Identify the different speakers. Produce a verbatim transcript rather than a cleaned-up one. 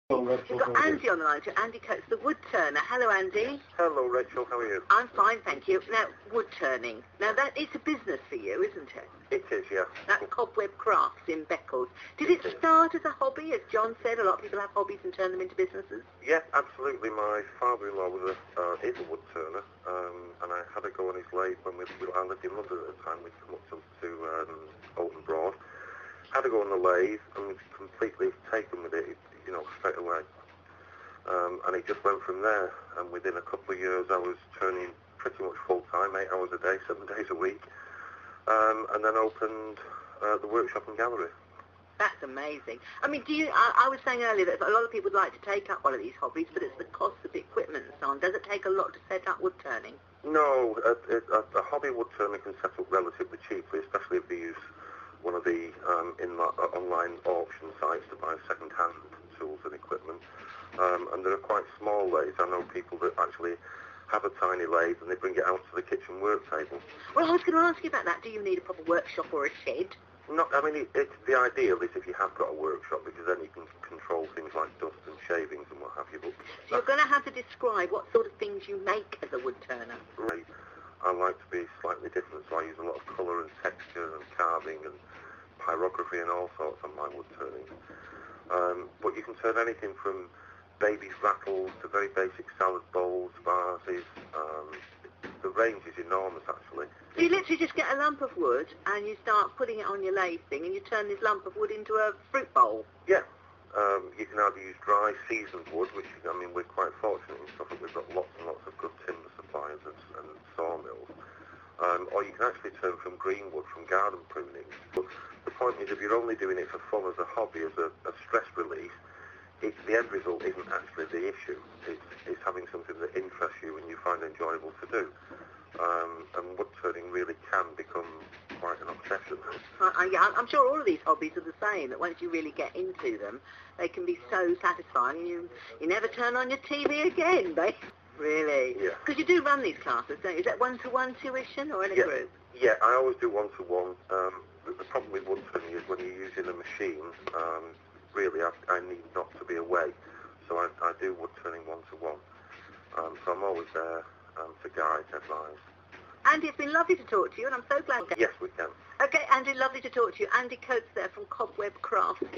Speaker 1: Hello, Rachel.
Speaker 2: We've got Andy on the line, so Andy Coates, the wood turner. Hello, Andy.
Speaker 3: Hello, Rachel. How are you?
Speaker 2: I'm fine, thank you. Now, wood turning. Now, that it's a business for you, isn't it?
Speaker 3: It is, yes.
Speaker 2: That's Cobweb Crafts in Beccles. Did it start as a hobby, as John said? A lot of people have hobbies and turn them into businesses.
Speaker 3: Yeah, absolutely. My father-in-law was a, uh, is a wood turner, um, and I had a go on his lathe when we, we I lived in London at the time. We'd come up to, to um, Alton Broad. Had a go on the lathe and was completely taken with it, you know, straight away. Um, and it just went from there. And within a couple of years, I was turning pretty much full-time, eight hours a day, seven days a week. Um, and then opened uh, the workshop and gallery.
Speaker 2: That's amazing. I mean, do you? I, I was saying earlier that a lot of people would like to take up one of these hobbies, but it's the cost of the equipment and so on. Does it take a lot to set up wood turning?
Speaker 3: No, a, a, a hobby wood turner can set up relatively cheaply, especially if they use one of the um, in uh, online auction sites to buy second-hand tools and equipment. Um, and they're quite small lathes. I know people that actually have a tiny lathe and they bring it out to the kitchen work table.
Speaker 2: Well, I was going to ask you about that. Do you need a proper workshop or a shed?
Speaker 3: Not, I mean, it, it's the ideal is if you have got a workshop, because then you can control things like dust and shavings and what have you. But
Speaker 2: so you're going to have to describe what sort of things you make as a wood turner.
Speaker 3: Right. I like to be slightly different, so I use a lot of colour and texture and carving and pyrography and all sorts on my wood turning. Um, but you can turn anything from baby's rattles to very basic salad bowls, vases. Um, the range is enormous, actually.
Speaker 2: So you literally just get a lump of wood and you start putting it on your lathe thing and you turn this lump of wood into a fruit bowl.
Speaker 3: Yeah. Um, you can either use dry, seasoned wood, which, I mean, we're quite fortunate in Suffolk. We've got lots and lots of good timber suppliers and, and sawmills. Um, or you can actually turn from green wood, from garden pruning. But the point is, if you're only doing it for fun as a hobby, as a, a stress release, it, the end result isn't actually the issue. It's, it's having something that interests you and you find enjoyable to do. Um, and wood turning really can become quite an obsession.
Speaker 2: I, I, yeah, I'm sure all of these hobbies are the same, that once you really get into them, they can be so satisfying. You, you never turn on your T V again, babe. Really?
Speaker 3: Yeah.
Speaker 2: Because you do run these classes, don't you? Is that one-to-one tuition or in a
Speaker 3: yeah.
Speaker 2: group?
Speaker 3: Yeah, I always do one-to-one. Um, the, the problem with wood turning is when you're using a machine, um, really, I, I need not to be away. So I, I do wood turning one-to-one. Um, so I'm always there um, to guide, advise.
Speaker 2: Andy, it's been lovely to talk to you, and I'm so glad.
Speaker 3: Yes, we can.
Speaker 2: Okay, Andy, lovely to talk to you. Andy Coates there from Cobweb Crafts.